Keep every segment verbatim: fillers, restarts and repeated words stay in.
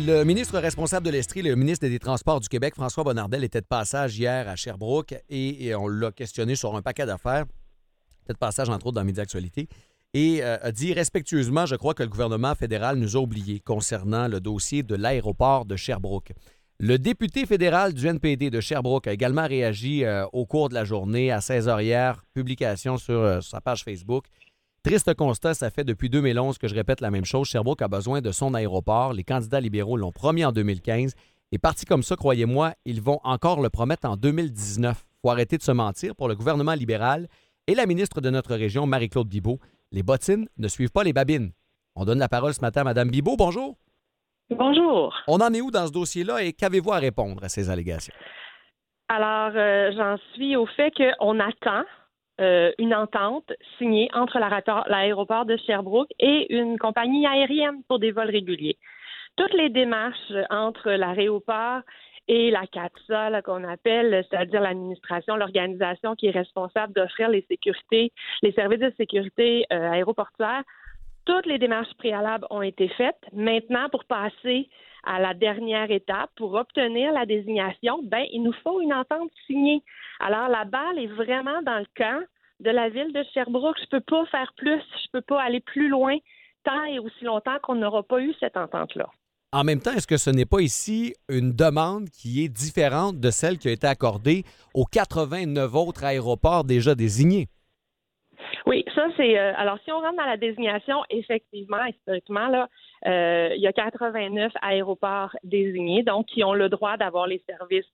Le ministre responsable de l'Estrie, le ministre des Transports du Québec, François Bonnardel, était de passage hier à Sherbrooke et, et on l'a questionné sur un paquet d'affaires, peut-être passage entre autres dans Midi Actualité, et euh, a dit respectueusement, je crois que le gouvernement fédéral nous a oubliés concernant le dossier de l'aéroport de Sherbrooke. Le député fédéral du N P D de Sherbrooke a également réagi euh, au cours de la journée à seize heures hier, publication sur, euh, sur sa page Facebook. Triste constat, ça fait depuis deux mille onze que je répète la même chose. Sherbrooke a besoin de son aéroport. Les candidats libéraux l'ont promis en deux mille quinze. Et partis comme ça, croyez-moi, ils vont encore le promettre en deux mille dix-neuf. Il faut arrêter de se mentir. Pour le gouvernement libéral et la ministre de notre région, Marie-Claude Bibeau, les bottines ne suivent pas les babines. On donne la parole ce matin à Mme Bibeau. Bonjour. Bonjour. On en est où dans ce dossier-là et qu'avez-vous à répondre à ces allégations? Alors, euh, j'en suis au fait qu'on attend euh, une entente signée entre l'aéroport de Sherbrooke et une compagnie aérienne pour des vols réguliers. Toutes les démarches entre l'aéroport et la CATSA, là, qu'on appelle, c'est-à-dire l'administration, l'organisation qui est responsable d'offrir les sécurités, les services de sécurité euh, aéroportuaires, toutes les démarches préalables ont été faites. Maintenant, pour passer à la dernière étape, pour obtenir la désignation, ben, il nous faut une entente signée. Alors, la balle est vraiment dans le camp de la ville de Sherbrooke. Je peux pas faire plus, je peux pas aller plus loin tant et aussi longtemps qu'on n'aura pas eu cette entente-là. En même temps, est-ce que ce n'est pas ici une demande qui est différente de celle qui a été accordée aux quatre-vingt-neuf autres aéroports déjà désignés? Oui, ça c'est... Euh, alors, si on rentre dans la désignation, effectivement, historiquement, là, euh, il y a quatre-vingt-neuf aéroports désignés, donc qui ont le droit d'avoir les services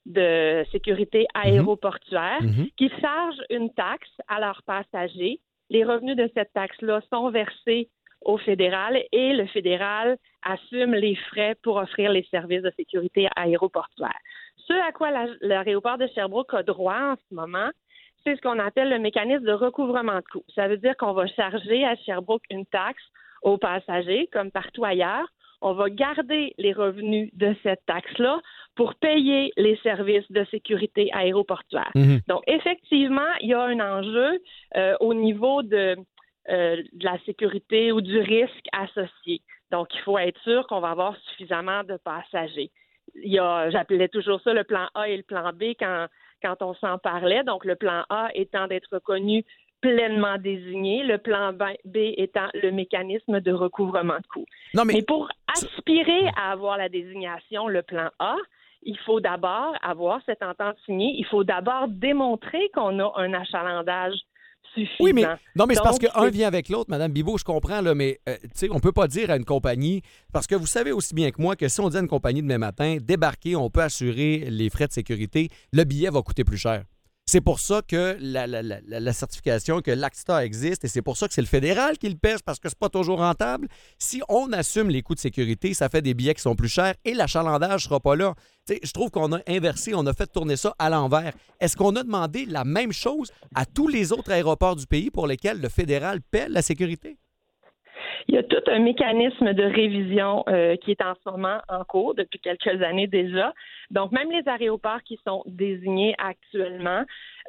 de sécurité aéroportuaire, mm-hmm. qui chargent une taxe à leurs passagers. Les revenus de cette taxe-là sont versés au fédéral et le fédéral assume les frais pour offrir les services de sécurité aéroportuaire. Ce à quoi la, l'aéroport de Sherbrooke a droit en ce moment, c'est ce qu'on appelle le mécanisme de recouvrement de coûts. Ça veut dire qu'on va charger à Sherbrooke une taxe aux passagers, comme partout ailleurs. On va garder les revenus de cette taxe-là pour payer les services de sécurité aéroportuaire. Mm-hmm. Donc, effectivement, il y a un enjeu euh, au niveau de, euh, de la sécurité ou du risque associé. Donc, il faut être sûr qu'on va avoir suffisamment de passagers. Il y a, j'appelais toujours ça le plan A et le plan B quand quand on s'en parlait. Donc, le plan A étant d'être reconnu pleinement désigné, le plan B étant le mécanisme de recouvrement de coûts. Non, mais... mais pour aspirer à avoir la désignation, le plan A, il faut d'abord avoir cette entente signée. Il faut d'abord démontrer qu'on a un achalandage suffisant. Oui, mais non, mais c'est Donc, parce qu'un vient avec l'autre, Mme Bibeau, je comprends, là, mais euh, tu sais, on peut pas dire à une compagnie, parce que vous savez aussi bien que moi que si on dit à une compagnie demain matin, débarquez, on peut assurer les frais de sécurité, le billet va coûter plus cher. C'est pour ça que la, la, la, la certification, que l'ACSTA existe, et c'est pour ça que c'est le fédéral qui le pèse, parce que c'est pas toujours rentable. Si on assume les coûts de sécurité, ça fait des billets qui sont plus chers et l'achalandage sera pas là. T'sais, je trouve qu'on a inversé, on a fait tourner ça à l'envers. Est-ce qu'on a demandé la même chose à tous les autres aéroports du pays pour lesquels le fédéral paie la sécurité? Il y a tout un mécanisme de révision euh, qui est en ce moment en cours depuis quelques années déjà. Donc, même les aéroports qui sont désignés actuellement,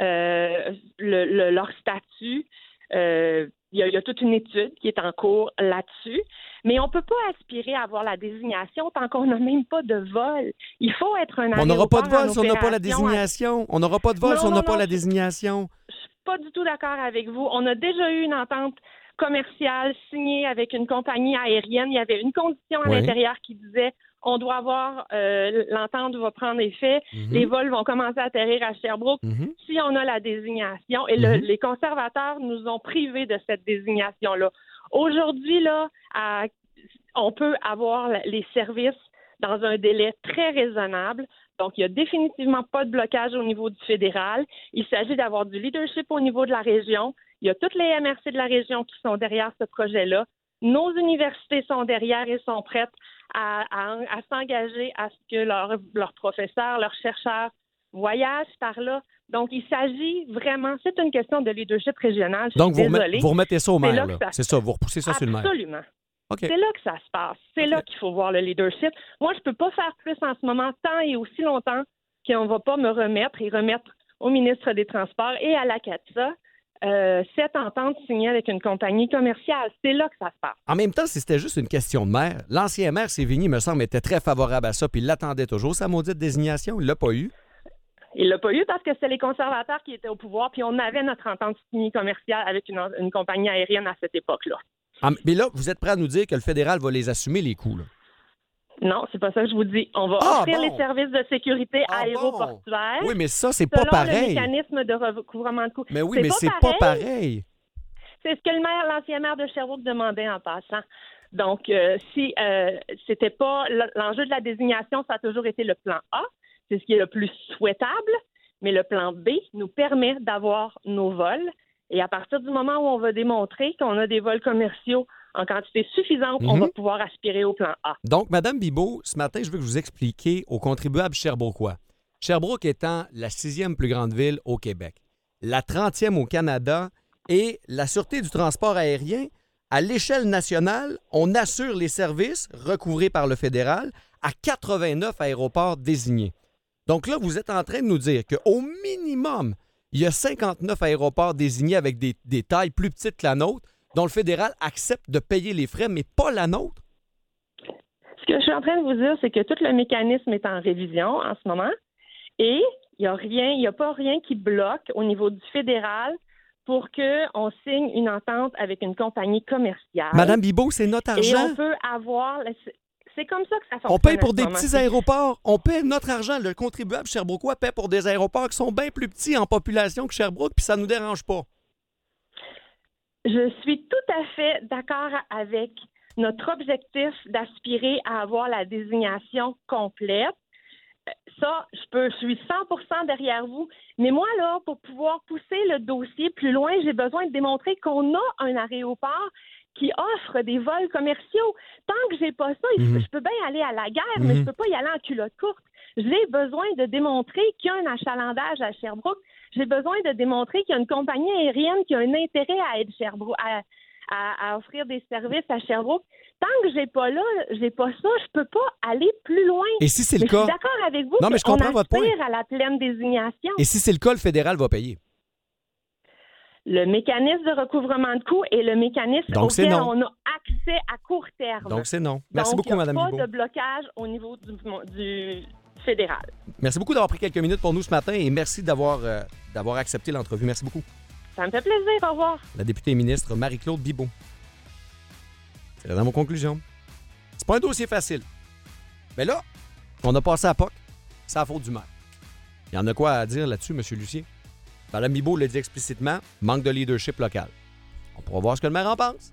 euh, le, le, leur statut, euh, il y a, il y a toute une étude qui est en cours là-dessus. Mais on ne peut pas aspirer à avoir la désignation tant qu'on n'a même pas de vol. Il faut être un aéroport. On n'aura pas de vol si on n'a pas la désignation. On n'aura pas de vol non, si on n'a pas non, la désignation. Je ne suis pas du tout d'accord avec vous. On a déjà eu une entente commerciale signée avec une compagnie aérienne. Il y avait une condition à oui. l'intérieur qui disait on doit avoir, euh, l'entente va prendre effet, mm-hmm. les vols vont commencer à atterrir à Sherbrooke mm-hmm. si on a la désignation. Et mm-hmm. le, les conservateurs nous ont privés de cette désignation-là. Aujourd'hui, là, à, on peut avoir les services dans un délai très raisonnable. Donc, il n'y a définitivement pas de blocage au niveau du fédéral. Il s'agit d'avoir du leadership au niveau de la région. Il y a toutes les M R C de la région qui sont derrière ce projet-là. Nos universités sont derrière et sont prêtes à, à, à s'engager à ce que leurs leur professeurs, leurs chercheurs voyagent par là. Donc, il s'agit vraiment, c'est une question de leadership régional. Je Donc, suis vous, désolée. remet, vous remettez ça au maire, là. Ça, c'est ça, vous repoussez ça absolument. sur le maire. Absolument. Okay. C'est là que ça se passe. C'est okay. là qu'il faut voir le leadership. Moi, je ne peux pas faire plus en ce moment, tant et aussi longtemps qu'on ne va pas me remettre et remettre au ministre des Transports et à la CATSA euh, sept ententes signées avec une compagnie commerciale. C'est là que ça se passe. En même temps, si c'était juste une question de maire, l'ancien maire Sévigny, me semble, était très favorable à ça, puis il l'attendait toujours, sa maudite désignation. Il l'a pas eu. Il l'a pas eu parce que c'était les conservateurs qui étaient au pouvoir, puis on avait notre entente signée commerciale avec une, une compagnie aérienne à cette époque-là. Ah, mais là, vous êtes prêt à nous dire que le fédéral va les assumer, les coûts, là? Non, c'est pas ça que je vous dis. On va ah, offrir bon. les services de sécurité ah, aéroportuaires. Bon. Oui, mais ça, c'est pas pareil. Selon le mécanisme de recouvrement de coûts. Mais oui, c'est mais pas c'est pareil. pas pareil. C'est ce que le maire, l'ancien maire de Sherbrooke demandait en passant. Donc, euh, si euh, c'était pas l'enjeu de la désignation, ça a toujours été le plan A. C'est ce qui est le plus souhaitable. Mais le plan B nous permet d'avoir nos vols. Et à partir du moment où on va démontrer qu'on a des vols commerciaux en quantité suffisante, mm-hmm. on va pouvoir aspirer au plan A. Donc, Mme Bibeau, ce matin, je veux que vous expliquiez aux contribuables sherbrookois. Sherbrooke étant la sixième plus grande ville au Québec, la trentième au Canada et la Sûreté du transport aérien, à l'échelle nationale, on assure les services recouvrés par le fédéral à quatre-vingt-neuf aéroports désignés. Donc là, vous êtes en train de nous dire qu'au minimum, il y a cinquante-neuf aéroports désignés avec des, des tailles plus petites que la nôtre, dont le fédéral accepte de payer les frais, mais pas la nôtre? Ce que je suis en train de vous dire, c'est que tout le mécanisme est en révision en ce moment et il n'y a rien, il n'y a pas rien qui bloque au niveau du fédéral pour qu'on signe une entente avec une compagnie commerciale. Madame Bibeau, c'est notre argent. Et on peut avoir... C'est comme ça que ça fonctionne. On paye pour des petits aéroports. On paie notre argent. Le contribuable sherbrookois paie pour des aéroports qui sont bien plus petits en population que Sherbrooke, puis ça ne nous dérange pas. Je suis tout à fait d'accord avec notre objectif d'aspirer à avoir la désignation complète. Ça, je peux, je suis cent pour cent derrière vous. Mais moi, là, pour pouvoir pousser le dossier plus loin, j'ai besoin de démontrer qu'on a un aéroport qui offre des vols commerciaux. Tant que j'ai pas ça, mm-hmm. je peux bien aller à la guerre, mm-hmm. mais je peux pas y aller en culotte courte. J'ai besoin de démontrer qu'il y a un achalandage à Sherbrooke. J'ai besoin de démontrer qu'il y a une compagnie aérienne qui a un intérêt à être Sherbrooke, à, à, à offrir des services à Sherbrooke. Tant que j'ai pas là, j'ai pas ça, je peux pas aller plus loin. Et si c'est le mais cas? Je suis d'accord avec vous. Non, mais je comprends on votre point. aspire à la pleine désignation. Et si c'est le cas, le fédéral va payer? Le mécanisme de recouvrement de coûts est le mécanisme Donc, auquel non. on a accès à court terme. Donc, c'est non. Merci Donc, beaucoup, Mme Bibeau. il n'y a pas de blocage au niveau du, du fédéral. Merci beaucoup d'avoir pris quelques minutes pour nous ce matin et merci d'avoir, euh, d'avoir accepté l'entrevue. Merci beaucoup. Ça me fait plaisir. Au revoir. La députée et ministre Marie-Claude Bibeau. C'est là dans vos conclusions. C'est pas un dossier facile. Mais là, on a passé à P O C. C'est la faute du maire. Il y en a quoi à dire là-dessus, M. Lucier? Mme Bibeau l'a dit explicitement, manque de leadership local. On pourra voir ce que le maire en pense.